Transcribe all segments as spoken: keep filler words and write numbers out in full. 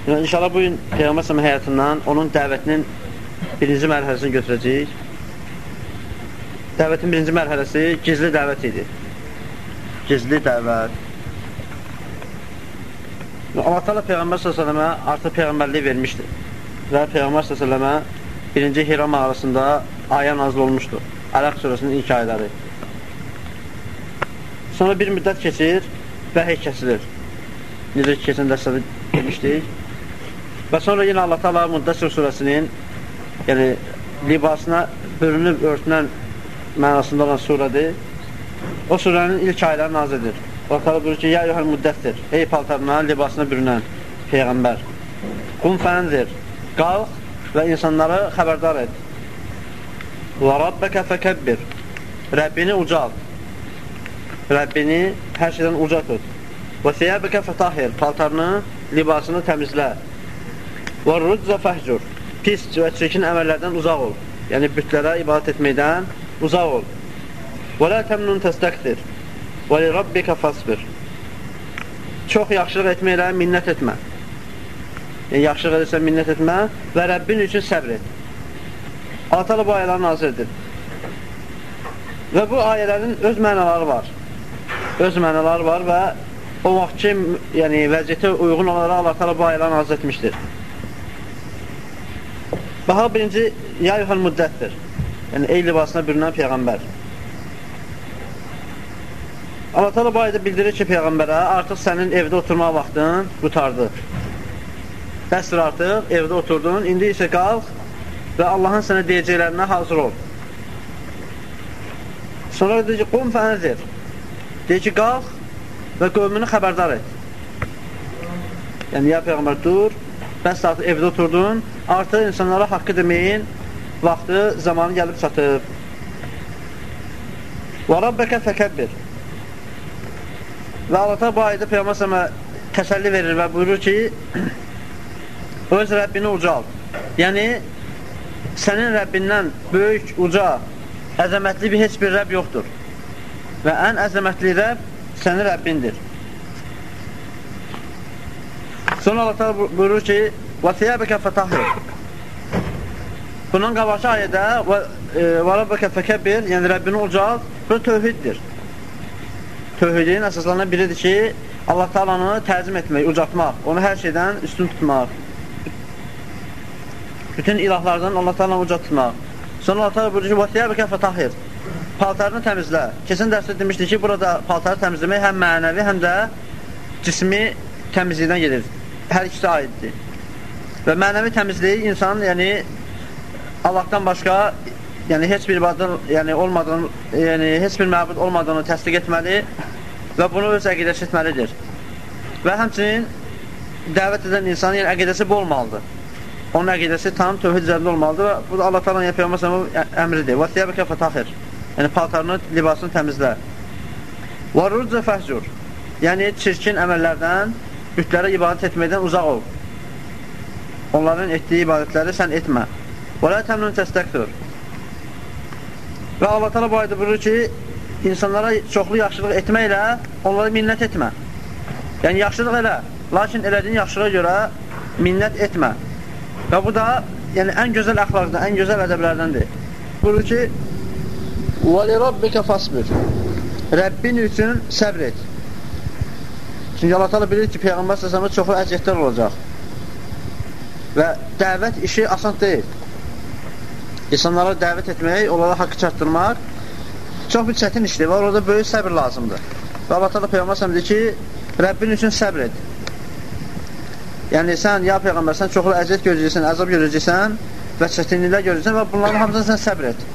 Yəni, inşallah bugün Peyğəmbər s.ə.v həyatından onun dəvətinin birinci mərhələsini götürəcəyik. Dəvətin birinci mərhələsi gizli dəvət idi. Gizli dəvət. Allah Teala Peyğəmbər s.ə.və artıq Peyğəmbərliyi vermişdir. Və Peyğəmbər s.ə.və birinci Hira mağarasında ayə nazil olmuşdur. Ələq surəsinin ilk ayələri. Sonra bir müddət keçir və hey kəsilir. Necə ki, keçən dərsdə demişdik. Və sonra yenə Allah Teala Müddəssir surəsinin, yəni libasına bürünüb örtünən mənasında olan surədir. O surənin ilk ayələri nazil edir. Allah Teala buyurur ki, ya yuhəl müddəssir, ey paltarına, libasına bürünən Peyğəmbər. Qum fənzir, qalx və insanları xəbərdar et. Və rabbəkə fəkəbbir, Rəbbini ucal. Rəbbini hər şeydən uca tut. Və siyəbəkə fətahir, paltarını, libasını təmizlə. Və rüccə fəhcur, pis və çirkin əməllərdən uzaq ol. Yəni, bütlərə ibadət etməkdən uzaq ol. Və lə təmnun təstəqdir, və li rabbikə fasbir. Çox yaxşılıq etməklə minnət etmə. Yəni, yaxşılıq edirsən minnət etmə və Rəbbin üçün səbr et. Allah Teala bu ayələri nazil edir. Və bu ayələrin öz mənaları var. Öz mənaları var və o vaxt ki, yəni vəziyyətə uyğun olaraq Allah Teala bu ayələri nazil etmişdir. Baxa birinci, ya yuhəl müddətdir. Yəni, ey libasına bürünən Peyğəmbər. Allah Teala bu ayədə bildirir ki, Peyğəmbərə artıq sənin evdə oturma vaxtın qutardı. Bəsdir artıq, evdə oturdun, indi isə qalx və Allahın sənə deyəcəklərinə hazır ol. Sonra deyir ki, qum fənzir. Deyir ki, qalx və qövmünü xəbərdar et. Yəni, ya Peyğəmbər dur, bəs artıq evdə oturdun, artıq insanlara haqqı deməyin vaxtı, zamanı gəlib çatıb. Və rabbəkə fəkəbbir. Və Allah bu ayda Peyğəmbər s.ə.və təsəlli verir və buyurur ki, öz Rəbbini ucal. Yəni, sənin Rəbbindən böyük, uca, əzəmətli bir heç bir Rəbb yoxdur. Və ən əzəmətli Rəbb sənin Rəbbindir. Sonra Allah buyurur ki, وَثِيَابَكَ فَتَحِرْ. Bundan qabaqçı ayədə وَرَبَّكَ فَكَبِّرْ, yəni Rəbbini ucal, bu tövhiddir. Tövhidin əsaslarından biridir ki, Allah Taala'nı təzim etmək, ucaltmaq, onu hər şeydən üstün tutmaq. Bütün ilahlardan Allah Taala'nı ucaltmaq. Sonra Allah Teala buyurur ki, وَثِيَابَكَ فَتَحِرْ. Paltarını təmizlə. Keçən dərsdə demişdik ki, burada paltarı təmizləmək həm mənəvi, həm də cismi təmizlikdən gedir. Hər ikisi aiddir. Və mənəvi təmizliyi insan, yəni Allahdan başqa, yəni heç bir ibadın, yəni olmadığını, yəni heç bir məbud olmadığını təsdiq etməli və bunu öz əqidəsi etməlidir. Və həmçinin dəvət edən insan, yəni əqidəsi bu olmalıdır. Onun əqidəsi tam tövhid üzərində olmalıdır və bu da Allah Teala'nın Peyğəmbər s.ə.v əmridir. Və thiyabəkə fətahir. Yəni paltarını, libasını təmizlə. Və rüccə fəhcur. Yəni çirkin əməllərdən, bütlərə ibadət etməkdən uzaq ol. Onların etdiyi ibadətləri sən etmə. Və lə təmnun təstəqdir. Və Allah Teala bu ayda buyurur ki, insanlara çoxlu yaxşılıq etməklə onlara minnət etmə. Yəni yaxşılıq elə, lakin elədiyin yaxşılığa görə minnət etmə. Və bu da yəni, ən gözəl əxlaqdır, ən gözəl ədəblərdəndir. Buyurur ki, وَلِرَبِّكَ فَاسْبِرْ. Rəbbin üçün səbr et. Çünki Allah Teala bilir ki, Peyğəmbər s.ə.və çoxlu əziyyətlər olacaq. Və dəvət işi asan deyil. İnsanlara dəvət etmək, onlara haqqı çatdırmaq çox bir çətin işdir və orada böyük səbr lazımdır. Və Allah Teala Peyğəmbər s.ə.və deyir ki, Rəbbin üçün səbr et. Yəni sən, ya Peyğəmbər, sən çoxlu əziyyət görəcəksən, əzab görəcəksən və çətinliklər görəcəksən və bunların hamısını sən səbr et.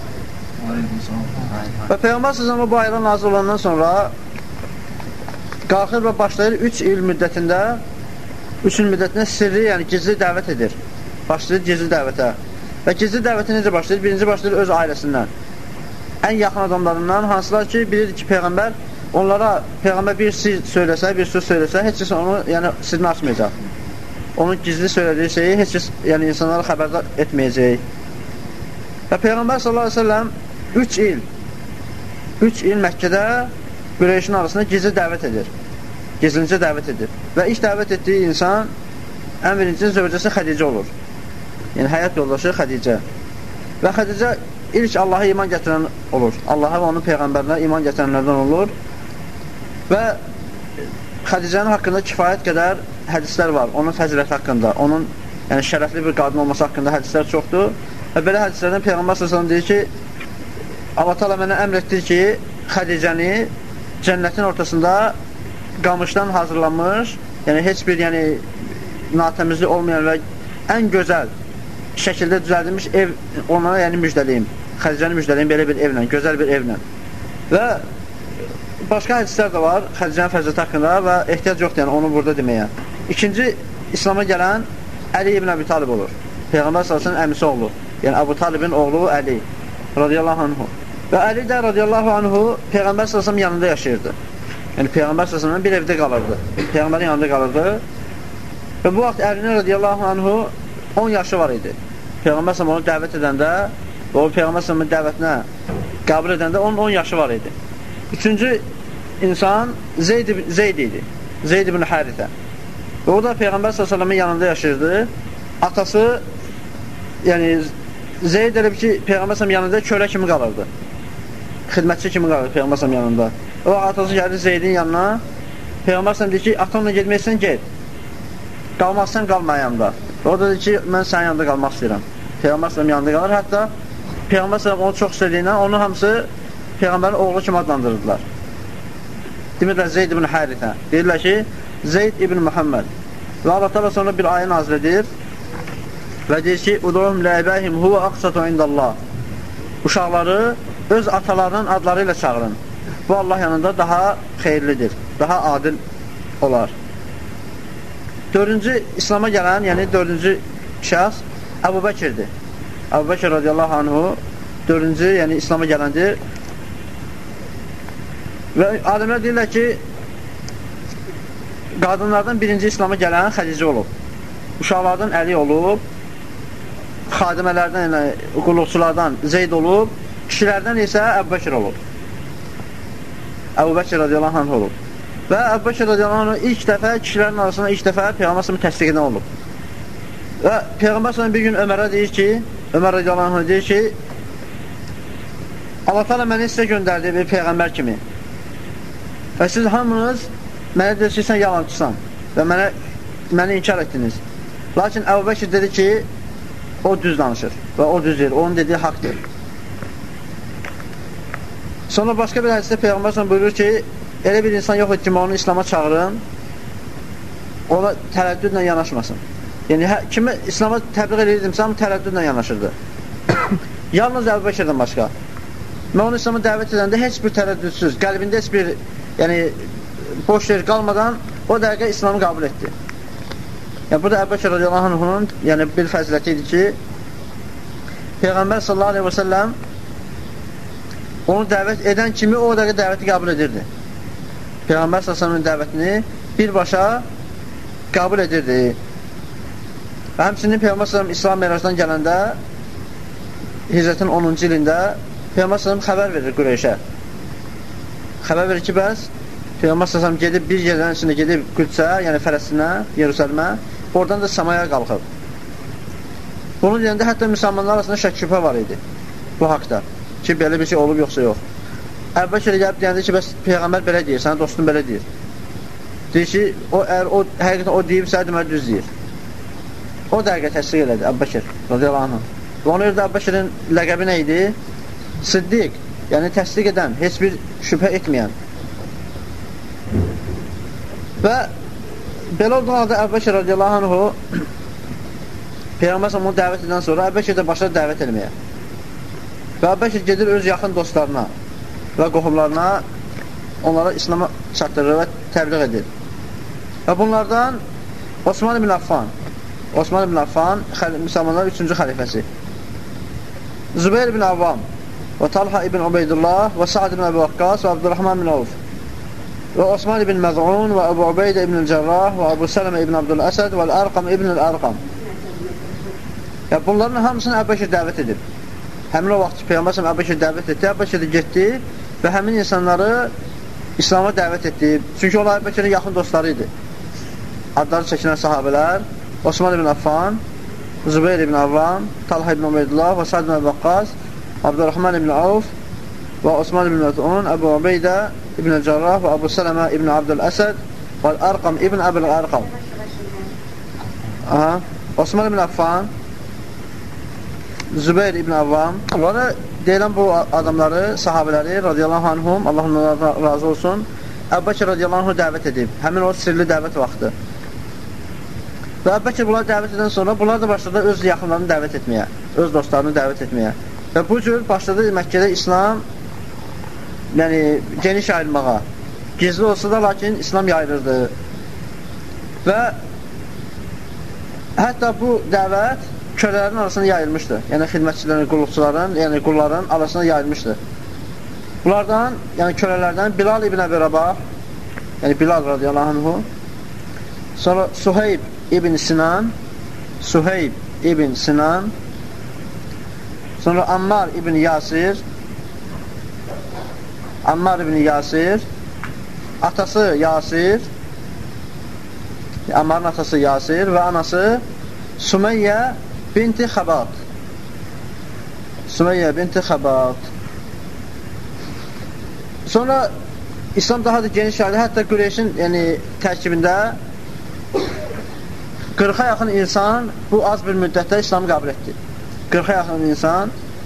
Və Peyğəmbər s.ə.və bu ayələr nazil olandan sonra qalxır və başlayır üç il müddətində üç il müddətində sirri, yəni gizli dəvət edir. Başlayır gizli dəvətə. Və gizli dəvətə necə başlayır? Birinci başlayır öz ailəsindən. Ən yaxın adamlarından, hansılar ki, bilir ki, Peyğəmbər onlara, Peyğəmbər bir sir söyləsə, bir söz söyləsə, heç kəs onu, yəni, sirini açmayacaq. Onun gizli söylədiyi şeyi heç kəs, yəni, insanlara xəbərdar etməyəcək. Və Peyğəmbər sallallahu aleyhi ve sellem üç il üç il Məkkədə Qureyşin arasında gizli dəvət edir. Gizlincə dəvət edir. Və ilk dəvət etdiyi insan ən birinci zövcəsi Xədicə olur. Yəni, həyat yoldaşı Xədicə. Və Xədicə ilk Allaha iman gətirən olur. Allaha və onun Peyğəmbərinə iman gətirənlərdən olur. Və Xədicənin haqqında kifayət qədər hədislər var. Onun fəziləti haqqında, onun yəni, şərəfli bir qadın olması haqqında hədislər çoxdur. Və belə hədislərdən Peyğəmbər s.ə.v deyir ki, Allah təala mənə əmr etdir ki, Xədicəni cənnətin ortasında qamışdan hazırlanmış, yəni heç bir yəni, natəmizlik olmayan və ən gözəl şəkildə düzəldilmiş ev onlara yəni müjdəliyim. Xədicəni müjdəliyim belə bir evlə, gözəl bir evlə. Və başqa hədislər də var Xədicənin fəziləti haqqında və ehtiyac yoxdur yəni, onu burada deməyə. İkinci İslam'a gələn Əli ibn Əbi Talib olur. Peyğəmbər s.ə.v əmisi oğlu. Yəni Əbu Talibin oğlu Əli radiyallahu anhu. Və Əli də radiyallahu anhu Peyğəmbər s.ə.v yanında yaşayırdı. Yəni Peyğəmbər s.ə.v bir evdə qalırdı. Peyğəmbərin yanında qalırdı. Və bu vaxt Əlinin radiyallahu anhu on yaşı var idi. Peyğəmbər s.ə.v onu dəvət edəndə və o Peyğəmbər s.ə.v dəvətinə qəbul edəndə onun on yaşı var idi. Üçüncü insan Zeyd, Zeyd idi. Zeyd ibn Hərithə. Və o da Peyğəmbər s.ə.v-in yanında yaşayırdı. Atası, yəni Zeyd elə ki, Peyğəmbər s.ə.v yanında kölə kimi qalırdı. Xidmətçi kimi qalırdı Peyğəmbər s.ə.v yanında. O atası gəldi Zeydin yanına. Peyğəmbər s.ə.v deyir ki, atamla gedməksən, get. Qalmazsan, qalma yanında. Və o da deyir ki, mən sənin yanında qalmaq istəyirəm. Peyğəmbər s.ə.v yanında qalır. Hətta Peyğəmbər s.ə.v onu çox istədiyindən onun hamısı Peyğəmbərin oğlu kimi adlandırırdılar. Demirlər Zeyd ibn Hərithə. Deyirlər ki, Zeyd ibn Muhammed. Və Allah təala sonra bir ayə nazil edir və deyir ki, "Uduhum la'ibahim huwa aqsatu indallah." Uşaqları öz atalarının adları ilə çağırın. Bu Allah yanında daha xeyirlidir, daha adil olar. Dördüncü İslam'a gələn, yəni dördüncü şəxs Əbu Bəkirdir. Əbu Bəkir radiyallahu anhu dördüncü, yəni İslam'a gələndir. Və alimlər deyirlər ki, qadınlardan birinci İslam'a gələn Xədicə olub. Uşaqlardan Əli olub, xadimələrdən, yəni, qulluqçulardan Zeyd olub, kişilərdən isə Əbu Bəkir olub. Əbu Bəkir radiyallahu anh olub. Və Əbu Bəkir radiyallahu anh ilk dəfə, kişilərin arasında ilk dəfə Peyğəmbər s.ə.v təsdiq edən olub. Və Peyğəmbər s.ə.v bir gün Ömərə deyir ki, Ömər radiyallahu anh deyir ki, Allah təala məni sizə göndərdi bir Peyğəmbər kimi. Və siz hamınız mənə deyir ki, sən yalancısan və mənə, məni inkar etdiniz. Lakin Əbu Bəkir dedi ki, o düz danışır və o düz deyir, onun dediyi haqdır. Sonra başqa bir hədisdə Peyğəmbər s.ə.v buyurur ki, elə bir insan yox et ki, onu İslam'a çağırın, ona tərəddüdlə yanaşmasın. Yəni, hə, kimi İslam'a təbliğ edirdimsə, amma tərəddüdlə yanaşırdı. Yalnız Əbu Bəkirdən başqa. Mən onu İslam'a dəvət edəndə heç bir tərəddüdsüz, qəlbində heç bir yəni, boş yer qalmadan o dəqiqə İslam'ı qəbul etdi. Yəni, burada Əbu Bəkir radiyallahu anhunun yəni, bir fəziləti idi ki, Peyğəmbər sallallahu aleyhi və səlləm onu dəvət edən kimi o dəqiqə dəvəti qəbul edirdi. Peyğəmbər sallallahu aleyhi və səlləmin dəvətini birbaşa qəbul edirdi. Və həmçinin Peyğəmbər sallallahu aleyhi və səlləm İslam merajdan gələndə hicrətin onuncu ilində Peyğəmbər sallallahu aleyhi və səlləm xəbər verir Qureyşə. Xəbər verir ki, bəs Peyğəmbər sallallahu aleyhi və səlləm gedib bir yerdən içində gedib Qüdsə, yəni Fələstinə, Yerusəlimə, oradan da Samaya qalxıb. Bunu deyəndə hətta müsəlmanlar arasında şək şübhə var idi bu haqda. Ki, belə bir şey olub, yoxsa yox. Əbu Bəkir gəlib deyəndə ki, bəs Peyğəmbər belə deyir, sənin dostun belə deyir. Deyir ki, o, əgər o, həqiqətən o deyibsə, deməli düz deyir. O dəqiqə təsdiq elədi Əbu Bəkir, radiyallahu anh. Və ona görə də Əbu Bəkirin ləqəbi nə idi? Siddiq, yəni təsdiq edən, heç bir şübhə etməyən. Və belə olduğun halda Əbu Bəkir radiyallahu anh Peyğəmbər onu dəvət edən sonra Əbu Bəkir də başladı dəvət etməyə. Və Əbu Bəkir gedir öz yaxın dostlarına və qohumlarına onlara İslam'a çatdırır və təbliğ edir. Və bunlardan Osman ibn Affan Osman ibn Affan müsəlmanların üçüncü xəlifəsi, Zübeyir ibn Avvam və Talha ibn Ubeydullah və Sa'd ibn Əbu Vakkas və Abdurrahman ibn Avf və Osman ibn Məz'un və Əbu Ubeydə ibn Cərrah və Əbu Sələmə ibn Abdüləsəd və Ərqam ibn Ərqam. Ya bunların hamısını Əbu Bəkir dəvət edib. Həmin o vaxt Peyğəmbər Əbu Bəkir dəvət etdi, Əbu Bəkir getdi və həmin insanları İslam'a dəvət etdi. Çünki onlar Əbu Bəkirin yaxın dostları idi. Adları çəkilən sahabələr Osman ibn Affan, Zübeyir ibn Avvam, Talha ibn Ubeydullah və Sa'd ibn Əbvəqqas, Abdurrahman ibn Avf və Osman ibn Məz'un, Əbu Ubeydə ibn Cərrah və Əbu Sələmə ibn Abdül-Əsəd və Ərqam ibn Əbil-Ərqam. Osman ibn Affan, Zübeyir ibn Avvam. Bunları deyilən bu adamları, sahabələri radiyallahu anhum, Allah onlara razı olsun, Əbu Bəkir radiyallahu anhu dəvət edib. Həmin o sirli dəvət vaxtı. Və Əbu Bəkir bunları dəvət edən sonra bunlar da başladı öz yaxınlarını dəvət etməyə, öz dostlarını dəvət etməyə. Və bu cür başladı Məkkədə İslam yəni geniş yayılmağa. Gizli olsa da lakin İslam yayılırdı. Və hətta bu dəvət kölələrin arasında yayılmışdı. Yəni xidmətçilərin, qulluqçuların, yəni qulların arasında yayılmışdı. Bunlardan, yəni kölələrdən Bilal ibn Əbi Rabah, yəni Bilal radiyallahu anhu, sonra Suheyb ibn Sinan, Suheyb ibn Sinan, sonra Ammar ibn Yasir, Ammar ibn Yasir, atası Yasir, Ammarın atası Yasir və anası Sümeyyə binti Xabat. Sümeyyə binti Xabat. Sonra İslam daha da geniş yayıldı. Hətta Qureyşin yəni, tərkibində qırxa yaxın insan bu az bir müddətdə İslamı qəbul etdi. qırxa yaxın insan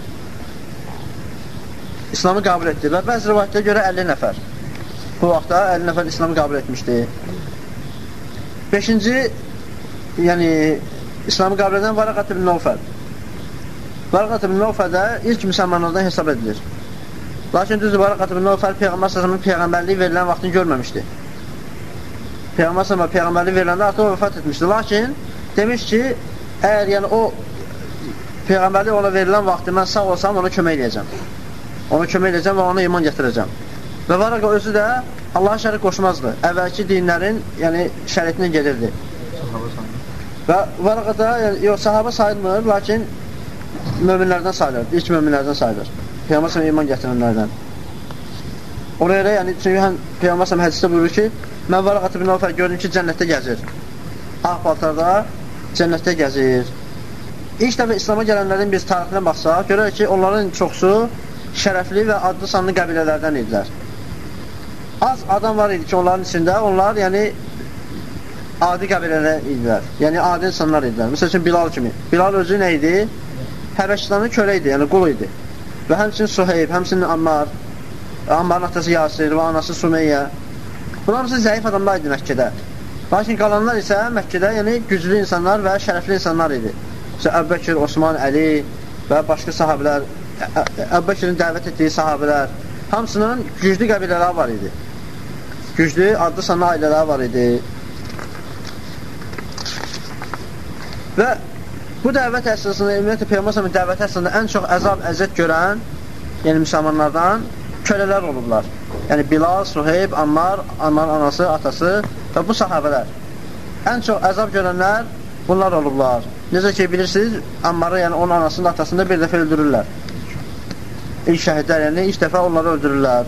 İslamı qəbul etdi və bəzi rivayətlərə görə əlli nəfər. Bu vaxtda əlli nəfər İslamı qəbul etmişdi. beşinci yəni İslamı qəbul edən Varaqat ibn Nəufəl. Varaqat ibn Nəufəl də ilk müsəlmanlardan hesab edilir. Lakin düzdür, Varaqat ibn Nəufəl Peyğəmbər sallallahu peyğəmbərliyi verilən vaxtını görməmişdi. Peyğəmbər sallallahu peyğəmbərliyi veriləndə artıq o vəfat etmişdi. Lakin demiş ki, əgər yəni o peyğəmbərliyi ona verilən vaxtı mən sağ olsam ona kömək edəcəm. Ona kömək edəcəm və ona iman gətirəcəm. Və Varaqa özü də Allaha şərik qoşmazdı. Əvvəlki dinlərin yəni şəriətinə gedirdi. Və Varaqa da yəni, yox, sahabə sayılmır, lakin möminlərdən sayılır, ilk möminlərdən sayılır. Peyğəmbər sallallahu iman gətirənlərdən. Oraya da yəni çünki Peyğəmbər sallallahu hədisdə buyurur ki, mən Varaqat ibn Nəufəl gördüm ki, cənnətdə gəzir. Ağ paltarda cənnətdə gəzir. İlk dəfə İslama gələnlərin biz tarixinə baxsaq, görək ki, onların çoxsu şərəfli və adlı sanlı qəbilələrdən idilər. Az adam var idi ki, onların içində, onlar yəni adi qəbilələr idilər. Yəni adi insanlar idilər. Məsəl üçün Bilal kimi. Bilal özü nə idi? Həbəşistanın kölə idi, yəni qul idi. Və həmçinin Suheyb, həmçinin Ammar, Ammarın atası Yasir və anası Sümeyyə. Bunlar hamısı zəif adamlar idi Məkkədə. Lakin qalanlar isə Məkkədə yəni güclü insanlar və şərəfli insanlar idi. Məsələn, Əbu Bəkir, Osman, Əli və başqa sahabələr, Əbu Bəkirin dəvət etdiyi sahabələr, hamısının güclü qəbilələri var idi. Güclü, adlı sanlı ailələri var idi. Və bu dəvət əsasında, ümumiyyətlə Peyğəmbər dəvət əsasında ən çox əzab, əziyyət görən, yəni müsəlmanlardan kölələr olublar. Yəni Bilal, Suheyb, Ammar, Ammarın anası, atası və bu sahabələr. Ən çox əzab görənlər bunlar olublar. Necə ki, bilirsiniz, Ammarı, yəni onun anasını, atasını bir dəfə öldürürlər. İlk şəhidlər, yəni ilk dəfə onları öldürürlər.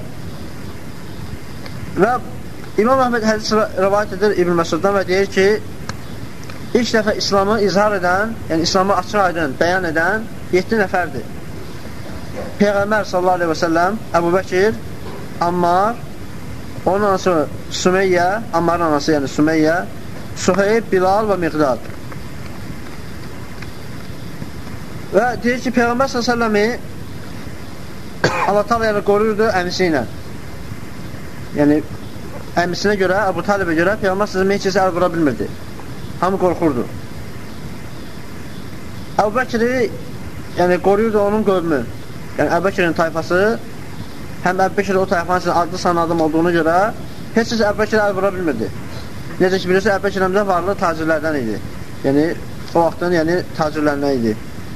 Və İmam Əhməd hədis rivayət edir İbn Məsuddan və deyir ki, ilk dəfə İslamı izhar edən, yəni İslamı açıq aydın, bəyan edən yeddi nəfərdir. Peyğəmbər sallallahu aleyhi və səlləm, Əbu Bəkir, Ammar, onun anası Sümeyyə, Ammarın anası yəni Sümeyyə, Suheyb, Bilal və Miqdad. Və deyir ki, Peyğəmbər sallallahu aleyhi və səlləmi Allah Taala yəni qoruyurdu əmisi ilə. Yəni əmisinə görə, Əbu Talibə görə Peyğəmbər sallallahu heç kəsə əl vura bilmirdi. Hamı qorxurdu. Əbu Bəkiri yəni qoruyurdu onun qövmü. Yəni Əbu Bəkirin tayfası həm Əbu Bəkir o tayfanın üçün adlı sanlı adam olduğuna görə heç kəsə Əbu Bəkirə əl vura bilmirdi. Necə ki bilirsiniz, Əbu Bəkir həmdə varlı tacirlərdən idi. Yəni o vaxtdan yəni tacirlərdən idi.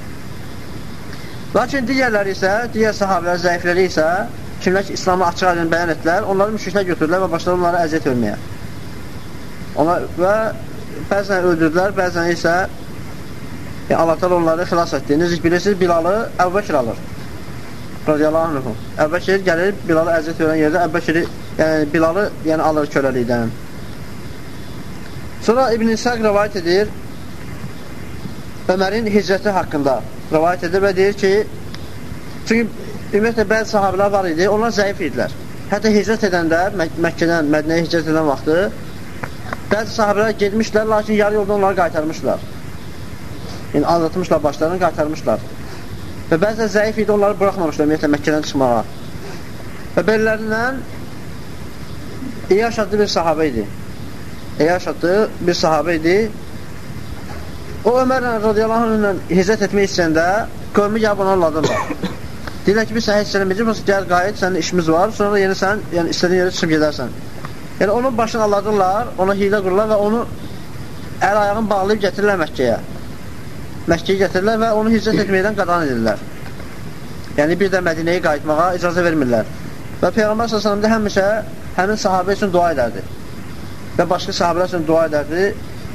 Lakin digərləri isə, digər sahabələr, zəifləri isə, kimlər ki, İslamı açıq aydın bəyan etdilər, onları müşriklər götürdülər və başladı onlara əziyyət verməyə. Onlar, və bəzən öldürdülər, bəzən isə e, Allah Taala onları xilas etdi. Necə ki, bilirsiniz, Bilalı Əbu Bəkir alır. Radiyallahu anhu. Əbu Bəkir gəlir, Bilalı əziyyət verən yerdə Əbu Bəkiri, yəni Bilalı yəni, alır köləlikdən. Sonra İbn İshaq rivayət edir, Ömərin hicrəti haqqında rəvayət edir və deyir ki, çünki ümumiyyətlə bəzi sahabələr var idi, onlar zəif idilər. Hətta hicrət edəndə, Mək Məkkədən Mədinəyə hicrət edən vaxtı bəzi sahabələr gedmişlər, lakin yarı yolda onları qaytarmışlar. Yəni, anlatmışlar, başlarını qaytarmışlar. Və bəzən zəif idi, onları buraxmamışlar ümumiyyətlə Məkkədən çıxmağa. Və bellərindən İyaş adlı bir sahabə idi. İyaş adlı bir sahabə idi. O, Ömərlə radiyallahu anh ilə hicrət etmək istəyəndə qövmü gəlib ona ladırlar. Deyirlər ki, biz sən heç eləməyəcək, gəl qayıt, sənin işimiz var, sonra yeni sən, yəni istədiyin yerə çıxıb gedərsən. Yəni, onun başını aladırlar, ona hilə qururlar və onu əl ayağını bağlayıb gətirirlər Məkkəyə. Məkkəyə gətirirlər və onu hicrət etməkdən qadan edirlər. Yəni, bir də Mədinəyə qayıtmağa icazə vermirlər. Və Peyğəmbər sallallahu əleyhi və səlləm də həmişə həmin sahabə üçün dua edərdi. Və başqa sahabələr üçün dua edərdi.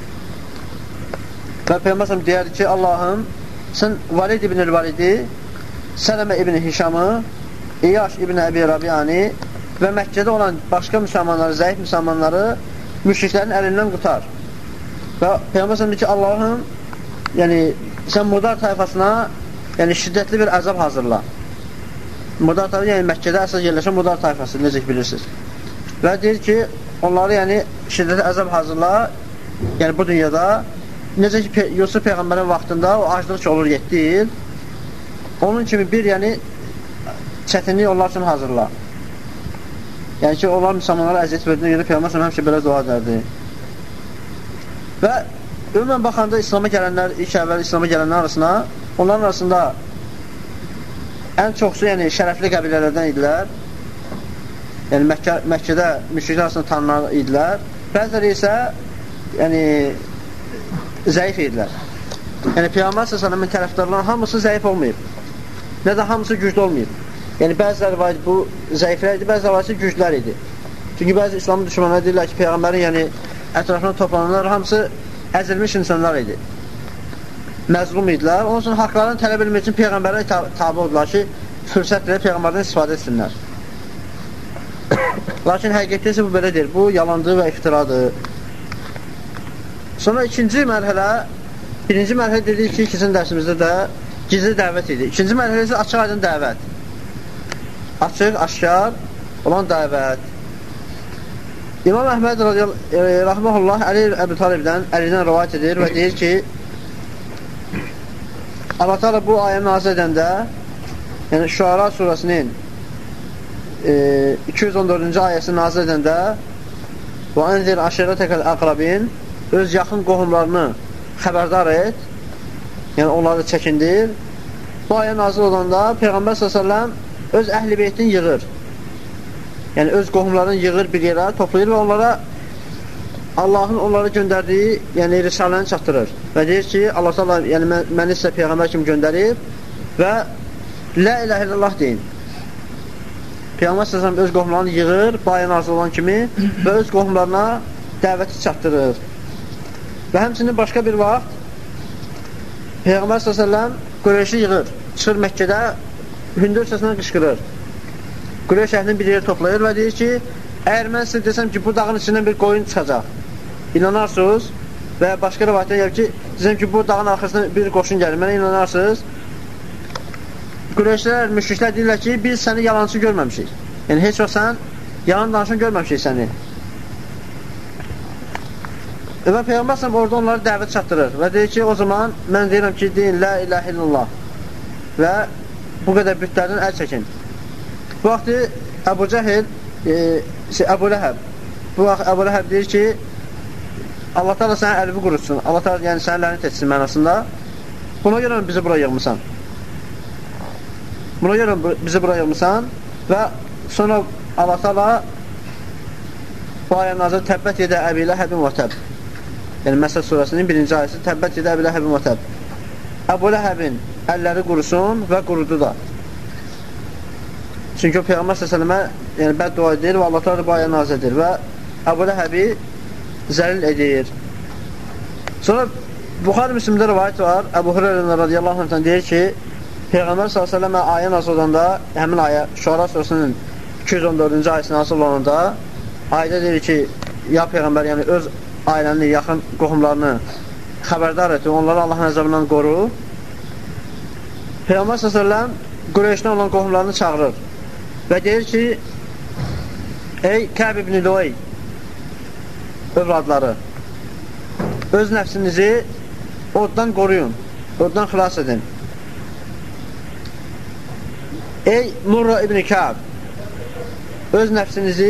Və Peyğəmbər sallallahu deyərdi ki, Allahım, sən Valid ibn el-Validi, Sələmə ibn Hişamı, İyaş ibn Əbi Rabiyani və Məkkədə olan başqa müsəlmanları, zəif müsəlmanları müşriklərin əlindən qutar. Və Peyğəmbər sallallahu deyir ki, Allahım, yəni, sən Mudar tayfasına yəni, şiddətli bir əzab hazırla. Mudar tayfası, yəni Məkkədə əsas yerləşən Mudar tayfası, necə ki, bilirsiniz. Və deyir ki, onları yəni, şiddətli əzab hazırla, yəni bu dünyada, necə ki, Yusuf Peyğəmbərin vaxtında o aclıq ki, olur, yetdi il, onun kimi bir, yəni, çətinlik onlar üçün hazırla. Yəni ki, onlar müsəlmanlara əziyyət verdiyinə görə Peyğəmbər həmişə belə dua edərdi. Və ümumən baxanda İslama gələnlər, ilk əvvəl İslama gələnlər arasında, onların arasında ən çoxsu, yəni, şərəfli qəbilələrdən idilər. Yəni, Məkkə, Məkkədə müşriklər arasında tanınan idilər. Bəziləri isə, yəni, zəif idilər. Yəni, Peyğəmbər sallallahu əleyhi və səlləmin tərəfdarlarının hamısı zəif olmayıb. Nə də hamısı güclü olmayıb. Yəni, bəziləri var idi, bu zəiflər idi, bəziləri var idi, güclülər idi. Çünki bəzi İslamın düşmanları deyirlər ki, Peyğəmbərin yəni, ətrafına toplananlar hamısı əzilmiş insanlar idi. Məzlum idilər. Onun üçün haqlarını tələb etmək üçün Peyğəmbərə tabi oldular ki, fürsətlə Peyğəmbərdən istifadə etsinlər. Lakin həqiqətdə isə bu belə deyil. Bu, yalandır və iftiradır. Sonra ikinci mərhələ, birinci mərhələ dedik ki, ikinci dərsimizdə də gizli dəvət idi. İkinci mərhələ isə açıq aydın dəvət. Açıq, aşkar olan dəvət. İmam Əhməd rahməhullah Əli Əbu Talibdən, Əlidən rivayət edir və deyir ki, Allah Teala bu ayəni nazil edəndə, yəni Şuara surəsinin e, iki yüz on dördüncü ayəsini nazil edəndə və ənzir aşirətəkəl əqrabin, öz yaxın qohumlarını xəbərdar et, yəni onları çəkindir. Bu ayə nazil olanda Peyğəmbər sallallahu əleyhi və səlləm öz əhl-i beytini yığır. Yəni öz qohumlarını yığır bir yerə, toplayır və onlara Allahın onlara göndərdiyi, yəni risaləni çatdırır. Və deyir ki, Allah Teala yəni məni sizə Peyğəmbər kimi göndərib və la ilahe illallah deyin. Peyğəmbər sallallahu əleyhi və səlləm öz qohumlarını yığır, bu ayə nazil olan kimi və öz qohumlarına dəvəti çatdırır. Və həmçinin başqa bir vaxt Peyğəmbər sallallahu əleyhi və səlləm Qureyşi yığır, çıxır Məkkədə hündür səslə qışqırır. Qureyş əhlini bir yerə toplayır və deyir ki, əgər mən sizə desəm ki, bu dağın içindən bir qoyun çıxacaq, inanarsınız və başqa rivayətdə gəlir ki, desəm ki, bu dağın arxasından bir qoşun gəlir, mənə inanarsınız. Qureyşlər, müşriklər deyirlər ki, biz səni yalancı görməmişik. Yəni, heç vaxt sən yalan danışan görməmişik səni. Və Peyğəmbər sallallahu orada onları dəvət çatdırır və deyir ki, o zaman mən deyirəm ki, deyin, la ilahe illallah və bu qədər bütlərdən əl çəkin. Bu vaxtı Əbu Cəhil, e, şey, Əbu Ləhəb, bu vaxt Əbu Ləhəb deyir ki, Allah Teala sənə əlbi qurutsun, Allah Teala yəni səni lənət etsin mənasında. Buna görə bizi bura yığmısan. Buna görə bizi bura yığmısan və sonra Allah Teala bu ayə nazır təbbət yedə Əbi Ləhəbin və təb. Yəni Məsəd surəsinin birinci ayəsi təbbət yedə Əbi Ləhəbin və təb. Əbu Ləhəbin əlləri qurusun və qurudu da. Çünki o Peyğəmbər sallallahu əleyhi və səlləmə yəni bəddua edir və Allah Teala bu ayə nazil edir və Əbu Ləhəbi zəlil edir. Sonra Buxari Müslimdə rivayət var. Əbu Hüreyrə radiyallahu anhdan deyir ki, Peyğəmbər sallallahu əleyhi və səlləmə ayə nazil olanda, həmin ayə Şuara surəsinin iki yüz on dördüncü ayəsi nazil olanda ayədə deyir ki, ya Peyğəmbər yəni öz ailəni, yaxın qohumlarını xəbərdar et, onları Allahın əzabından qoru. Peyğəmbər sallallahu əleyhi və səlləm Qureyşdən olan qohumlarını çağırır və deyir ki, ey Kəb ibn Luay övladları, öz nəfsinizi oddan qoruyun, oddan xilas edin. Ey Murra ibn Kəb, öz nəfsinizi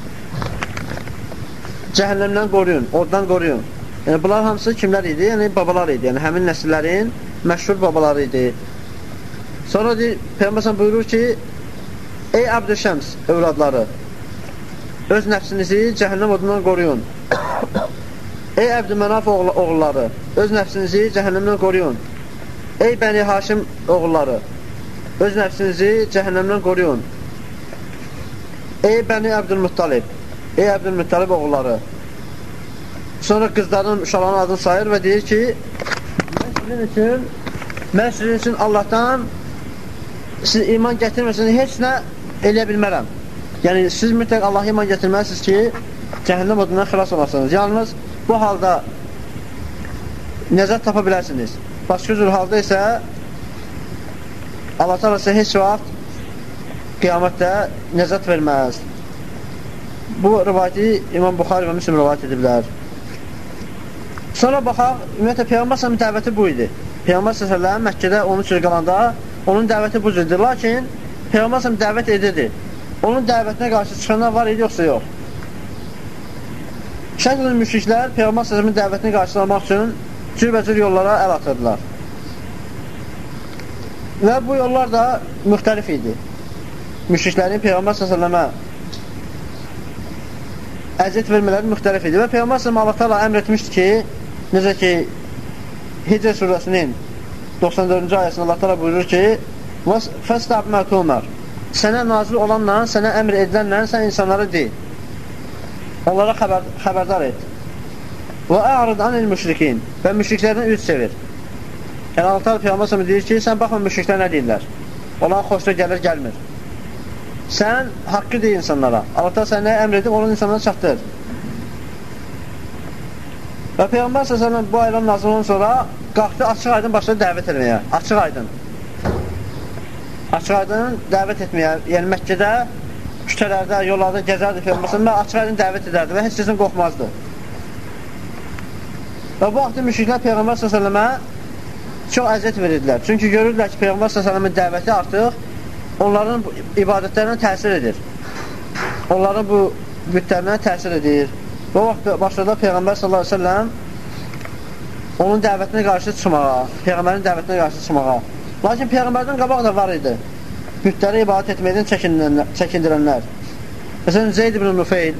cəhənnəmdən qoruyun, oddan qoruyun. Yəni, bunlar hamısı kimlər idi? Yəni, babalar idi. Yəni, həmin nəsillərin məşhur babaları idi. Sonra deyir, Peyğəmbər buyurur ki, ey Abdüşəms övladları, öz nəfsinizi cəhənnəm odundan qoruyun. Ey Əbdümənaf oğulları, öz nəfsinizi cəhənnəmdən qoruyun. Ey Bəni Haşim oğulları, öz nəfsinizi cəhənnəmdən qoruyun. Ey Bəni Əbdülmuttalib, ey Əbdülmuttalib oğulları. Sonra qızların, uşaqların adını sayır və deyir ki, mən sizin üçün, mən sizin üçün Allahdan siz iman gətirməsiniz, heç nə eləyə bilmərəm. Yəni, siz mütləq Allah iman gətirməlisiniz ki, cəhənnəm odundan xilas olasınız. Yalnız bu halda nəzət tapa bilərsiniz. Başqa cür halda isə Allah təala sizə heç vaxt qiyamətdə nəzət verməz. Bu rivayəti İmam Buxari və Müslim rivayət ediblər. Sonra baxaq, ümumiyyətlə Peyğəmbər sallallahu dəvəti bu idi. Peyğəmbər sallallahu Məkkədə on üç il qalanda onun dəvəti bu cürdür. Lakin Peyğəmbər sallallahu dəvət edirdi. Onun dəvətinə qarşı çıxanlar var idi, yoxsa yox. Şərq olan müşriklər Peyğəmbər sallallahu dəvətini qarşılamaq üçün cürbəcür yollara əl atırdılar. Və bu yollar da müxtəlif idi. Müşriklərin Peyğəmbər sallallahu əziyyət vermələri müxtəlif idi. Və Peyğəmbər sallallahu Allah təala əmr etmişdi ki, necə ki Hicr surəsinin doxsan dördüncü ayəsində Allah təala buyurur ki, "Fəstab mə tumər." Sənə nazil olanla, sənə əmr edilənlə sən insanlara de. Onlara xəbər, xəbərdar et. Və ə'rid anil müşrikin. Və müşriklərdən üz çevir. Yəni Allah təala Peyğəmbər sallallahu deyir ki, sən baxma müşriklər nə deyirlər. Onların xoşuna gəlir, gəlmir. Sən haqqı deyil insanlara. Allah təala sənə əmr edib, onun insanlara çatdır. Və Peyğəmbər sallallahu bu aydan nazil olan sonra qalxdı, açıq aydın başladı dəvət etməyə. Açıq aydın. Açıq aydın dəvət etməyə. Yəni Məkkədə, küçələrdə, yollarda gəzərdi Peyğəmbər sallallahu açıq aydın dəvət edərdi və heç kəsin qorxmazdı. Və bu vaxtda müşriklər Peyğəmbər sallallahu çox əziyyət verirdilər. Çünki görürdülər ki, Peyğəmbər sallallahu dəvəti artıq onların ibadətlərinə təsir edir. Onların bu bütlərinə təsir edir. Bu vaxt başladı Peyğəmbər sallallahu əleyhi və səlləm onun dəvətinə qarşı çıxmağa, Peyğəmbərin dəvətinə qarşı çıxmağa. Lakin Peyğəmbərdən qabaq da var idi bütləri ibadət etməkdən çəkindirənlər. Məsələn, Zeyd ibn Nufeyl,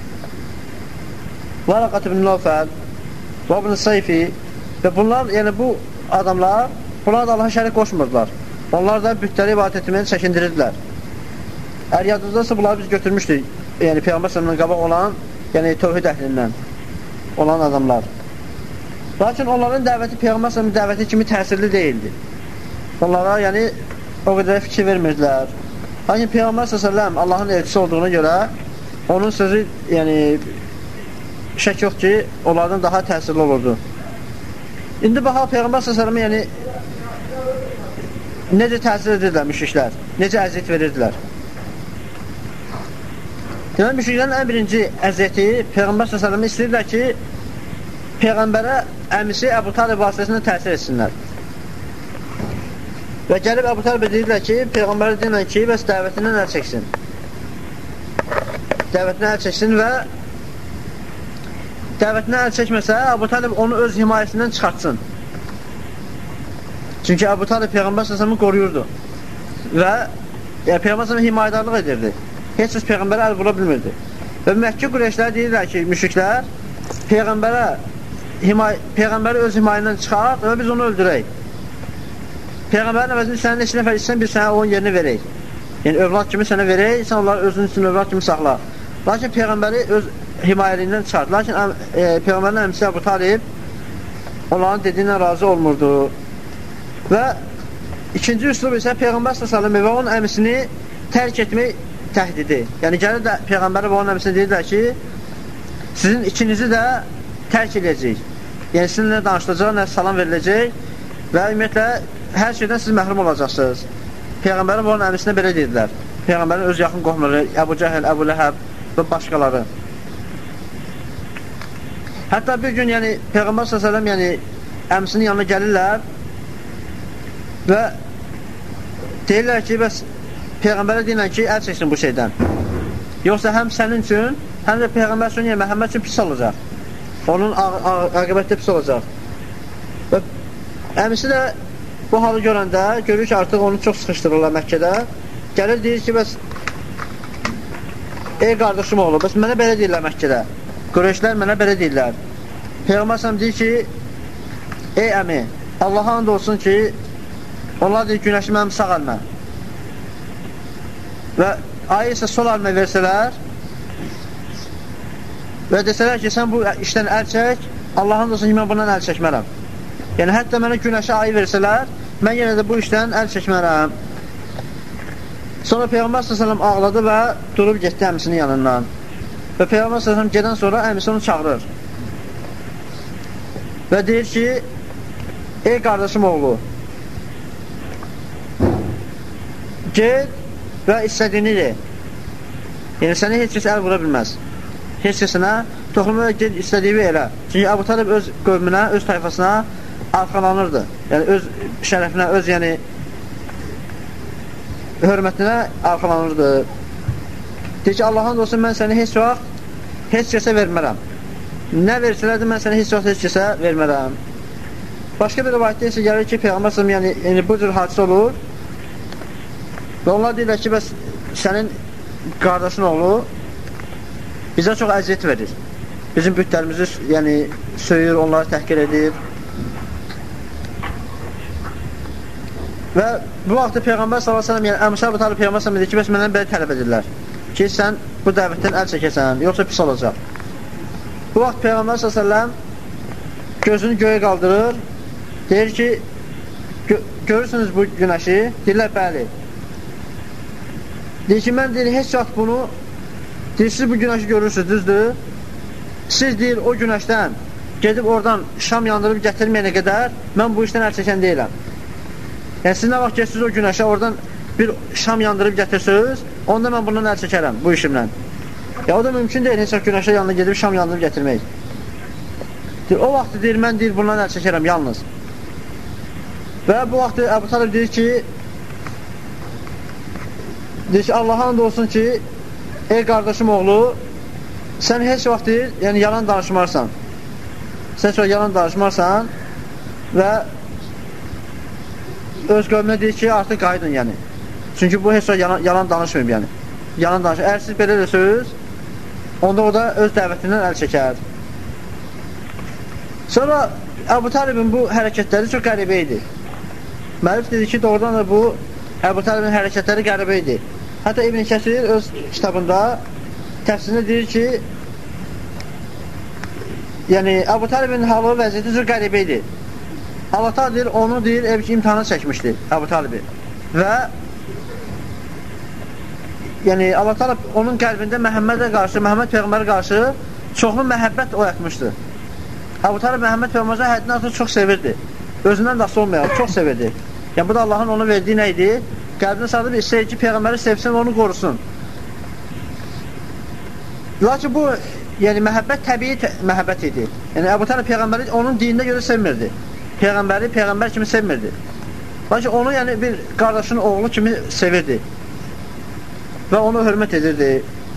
Varaqat ibn Nofəl, Vabn Sayfi və bunlar, yəni bu adamlar, bunlar da Allaha şərik qoşmurdular. Onlar da bütləri ibadət etməkdən çəkindirirdilər. Əgər yadınızdasa bunları biz götürmüşdük, yəni Peyğəmbər sallallahu qabaq olan, yəni tövhid əhlindən olan adamlar. Lakin onların dəvəti Peyğəmbər sallallahu dəvəti kimi təsirli deyildi. Onlara yəni o qədər fikir vermirdilər. Lakin Peyğəmbər sallallahu Allahın elçisi olduğuna görə onun sözü, yəni şək yox ki, onlardan daha təsirli olurdu. İndi baxaq Peyğəmbər sallallahu yəni necə təsir edirlər müşriklər, necə əziyyət verirdilər. Demək, müşriklərin ən birinci əziyyəti Peyğəmbər sallallahu istəyirlər ki, Peyğəmbərə əmisi Əbu Talib vasitəsində təsir etsinlər. Və gəlib Əbu Talib edirlər ki, Peyğəmbərə deyirlər ki, bəs dəvətindən əl çəksin. Dəvətindən əl çəksin və dəvətindən əl çəkməsə, Əbu Talib onu öz himayəsindən çıxartsın. Çünki Əbu Talib Peyğəmbər sallallahu qoruyurdu və yəni, Peyğəmbər sallallahu himayədarlıq edirdi. Heç kəs Peyğəmbərə əl vura bilmirdi. Və Məkkə Qureyşlər deyirlər ki, müşriklər Peyğəmbərə Peyğəmbəri öz himayəndən çıxart və biz onu öldürək. Peyğəmbərin əvəzində sənin neçə nəfər istəyən biz sənə onun yerini verək. Yəni övlad kimi sənə verək, sən onları özünün üçün övlad kimi saxla. Lakin Peyğəmbəri öz himayəliyindən çıxart. Lakin e, Peyğəmbərin əmisi Əbu Talib onların dediyindən razı olmurdu. Və ikinci üslub isə Peyğəmbər sallallahu və onun əmisini tərk etmək təhdidi. Yəni gəlir də Peyğəmbəri və onun əmisinə deyirlər ki, sizin ikinizi də tərk edəcəyik. yəni sizinlə danışılacaq, nə salam veriləcək və ümumiyyətlə hər şeydən siz məhrum olacaqsınız. Peyğəmbərin bu onun əmisinə belə dedilər. Peyğəmbərin öz yaxın qohumları, Əbu Cəhəl, Əbu Ləhəb və başqaları. Hətta bir gün yəni, Peyğəmbər sallallahu əleyhi və səlləm yəni, əmisinin yanına gəlirlər və deyirlər ki, bəs Peyğəmbərə deyirlər ki, əl çəksin bu şeydən. Yoxsa həm sənin üçün, həm də Peyğəmbər üçün, yəni Məhəmməd üçün pis olacaq. Onun aqibətdə pis olacaq. Və əmisi də bu halı görəndə, görür ki, artıq onu çox sıxışdırırlar Məkkədə. Gəlir, deyir ki, bəs ey qardaşım oğlu, bəs mənə belə deyirlər Məkkədə. Qureyşlər mənə belə deyirlər. Peyğəmbər səhəm deyir ki, ey əmi, Allaha and olsun ki, onlar deyir, günəşi mənim sağ əlimə və ayı isə sol əlimə versələr və desələr ki, sən bu işdən əl çək, Allahın olsun ki, mən bundan əl çəkmərəm. Yəni, hətta mənə günəşə ayı versələr, mən yenə də bu işdən əl çəkmərəm. Sonra Peyğəmbər sallallahu əleyhi və səlləm ağladı və durub getdi əmisinin yanından. Və Peyğəmbər sallallahu əleyhi və səlləm gedən sonra əmisi onu çağırır. Və deyir ki, ey qardaşım oğlu, get və istədiyini de. Yəni, səni heç kəs əl vura bilməz. Heç kəsinə toxunma və get istədiyini elə. Çünki Əbu Talib öz qövmünə, öz tayfasına arxalanırdı. Yəni, öz şərəfinə, öz yəni hörmətinə arxalanırdı. Deyir ki, Allahın olsun, mən səni heç vaxt heç kəsə vermərəm. Nə versələrdir, mən səni heç vaxt heç kəsə vermərəm. Başqa bir rivayətdə isə gəlir ki, Peyğəmbər sallallahu əleyhi və səlləm, yəni, yəni bu cür hadisə olur və onlar deyirlər ki, bəs sənin qardaşın oğlu bizə çox əziyyət verir. Bizim bütlərimizi yəni, söyür, onları təhqir edir. Və bu vaxtda Peyğəmbər sallallahu əleyhi və səlləm, yəni əmisi Əbu Talib Peyğəmbər sallallahu əleyhi və səlləm dedi ki, bəs məndən belə tələb edirlər ki, sən bu dəvətdən əl çəkəsən, yoxsa pis olacaq. Bu vaxt Peyğəmbər sallallahu əleyhi və səlləm gözünü göyə qaldırır, deyir ki, gö görürsünüz bu günəşi? Deyirlər, bəli. Deyir ki, mən deyir, heç vaxt bunu, deyir, siz bu günəşi görürsünüz, düzdür? Siz deyir, o günəşdən gedib oradan şam yandırıb gətirməyənə qədər mən bu işdən əl çəkən deyiləm. Yəni, siz nə vaxt geçsiniz o günəşə, oradan bir şam yandırıb gətirsiniz, onda mən bundan əl çəkərəm bu işimlə. Ya, o da mümkün deyil, heç vaxt günəşə yanına gedib şam yandırıb gətirmək. Deyir, o vaxt deyir, mən deyir, bundan əl çəkərəm yalnız. Və bu vaxt Əbu Talib deyir ki, deyir ki, Allah'a and olsun ki, ey qardaşım oğlu, sən heç vaxt deyir, yəni yalan danışmarsan. Sən heç vaxt yalan danışmarsan və öz qövmünə deyir ki, artıq qaydın, yəni. Çünki bu heç vaxt yalan, yalan danışmayıb, yəni. Yalan danışmayıb. Əgər siz belə desəz, onda o da öz dəvətindən əl çəkər. Sonra Əbu Talibin bu hərəkətləri çox qəribə idi. Müəllif dedi ki, doğrudan da bu Əbu Talibin hərəkətləri qəribə idi. Hətta İbn Kəsir öz kitabında təfsirində deyir ki, yəni Əbu Talibin halı vəziyyəti çox qəribə idi. Allah ta deyir, onu deyir, ev ki, imtihana çəkmişdi Əbu Talibi. Və yəni Allah Taala onun qəlbində Məhəmmədə qarşı, Məhəmməd Peyğəmbərə qarşı çoxlu məhəbbət oyatmışdı. Əbu Talib Məhəmməd Peyğəmbərə həddindən artıq çox sevirdi. Özündən də asılı olmayaraq, çox sevirdi. Yəni, bu da Allahın onu verdiyi nə idi? Qəlbinə sadıb istəyir ki, Peyğəmbəri sevsin və onu qorusun. Lakin bu, yəni, məhəbbət təbii məhəbbət idi. Yəni, Əbu Talib Peyğəmbəri onun dinində görə sevmirdi. Peyğəmbəri Peyğəmbər kimi sevmirdi. Lakin onu, yəni, bir qardaşının oğlu kimi sevirdi. Və onu hörmət edirdi.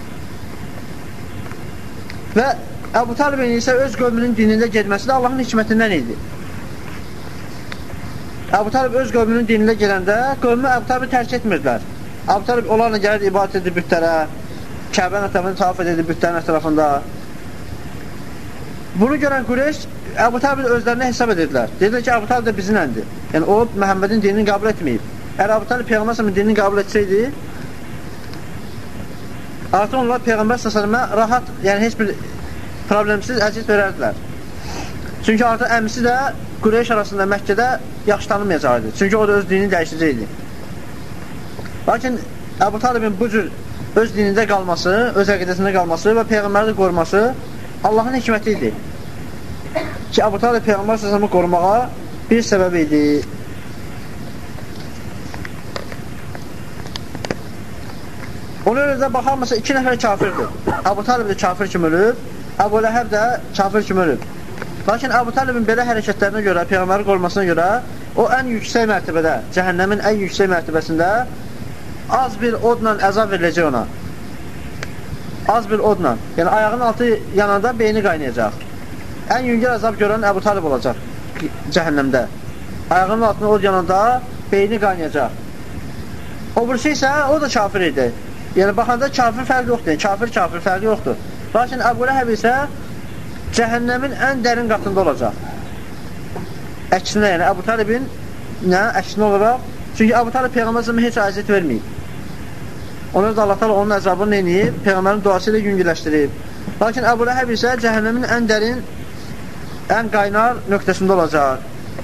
Və Əbu Talibin isə öz qövmünün dinində getməsi də Allahın hikmətindən idi. Əbu Talib öz qövmünün dinində gələndə qövmü Əbu Talibi tərk etmirdilər. Əbu Talib onlarla gəlirdi, ibadət edir bütlərə, Kəbənin ətrafını tavaf edirdi bütlərin ətrafında. Bunu görən Qureyş Əbu Talibi özlərinə hesab edirdilər. Dedilər ki, Əbu Talib də bizinəndir. Yəni, o, Məhəmmədin dinini qəbul etməyib. Əgər Əbu Talib Peyğəmbər dinini qəbul etsəydi, artıq onlar Peyğəmbər s.ə.və rahat, yəni heç bir problemsiz əziyyət verərdilər. Çünki artıq əmisi də Qureyş arasında Məkkədə yaxşı tanınmayacaqdı. Çünki o da öz dinini dəyişəcəkdi. Lakin Əbu Talibin bu cür öz dinində qalması, öz əqidəsində qalması və Peyğəmbəri də qoruması Allahın hikməti idi. ki, Əbu Talib Peyğəmbər s.ə.v-i qorumağa bir səbəb idi. Ona görə də baxarmasa iki nəfər kafirdir. Əbu Talib də kafir kimi ölüb, Əbu Ləhəb də kafir kimi ölüb. Lakin Əbu Talibin belə hərəkətlərinə görə, Peyğəmbərin qorumasına görə o ən yüksək mərtəbədə, cəhənnəmin ən yüksək mərtəbəsində az bir odla əzab veriləcək ona. Az bir odla. Yəni ayağının altı yananda beyni qaynayacaq. Ən yüngül əzab görən Əbu Talib olacaq cəhənnəmdə. Ayağının altına od yananda beyni qaynayacaq. O birisi isə o da kafir idi. Yəni baxanda kafir fərqi yoxdur. Yəni, kafir kafir fərqi yoxdur. Lakin Əbu Ləhəb isə cəhənnəmin ən dərin qatında olacaq. Əksinə, yəni Əbu Talibin nə? Əksinə olaraq. Çünki Əbu Talib Peyğəmbər heç əziyyət verməyib. Ona da Allah Taala onun əzabını eləyib, Peyğəmbərin duası ilə yüngülləşdirib. Lakin Əbu Ləhəb isə cəhənnəmin ən dərin, ən qaynar nöqtəsində olacaq.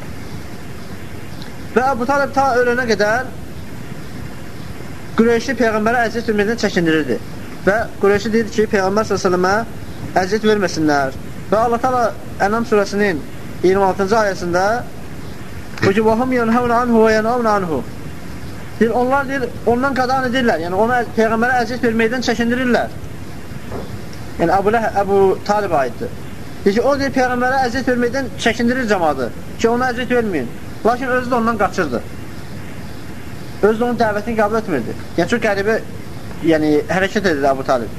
Və Əbu Talib ta ölənə qədər Qureyşi Peyğəmbərə əziyyət verməkdən çəkindirirdi. Və Qureyşi deyirdi ki, Peyğəmbər s.ə.və əziyyət verməsinlər. Və Allah Taala Ənam surəsinin iyirmi altıncı ayəsində bu ki, وَهُمْ يَنْهَوْنَ عَنْهُ وَيَنْأَوْنَ عَنْهُ deyir, onlar deyir, ondan qadan edirlər. Yəni, ona Peyğəmbərə əziyyət verməkdən çəkindirirlər. Yəni, Əbu, Əbu Talib aiddir. Deyir ki, o deyir, Peyğəmbərə əziyyət verməkdən çəkindirir cəmaatı ki, ona əziyyət verməyin. Lakin özü də ondan qaçırdı. Özü də onun dəvətini qəbul etmirdi. Yəni, çox qəribə yəni, hərəkət edirdi Əbu Talib.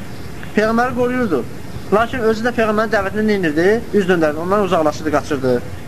Peyğəmbəri qoruyurdu. Lakin özü də Peyğəmbərin dəvətini neyinirdi? Üz döndərdi, ondan uzaqlaşırdı, qaçırdı.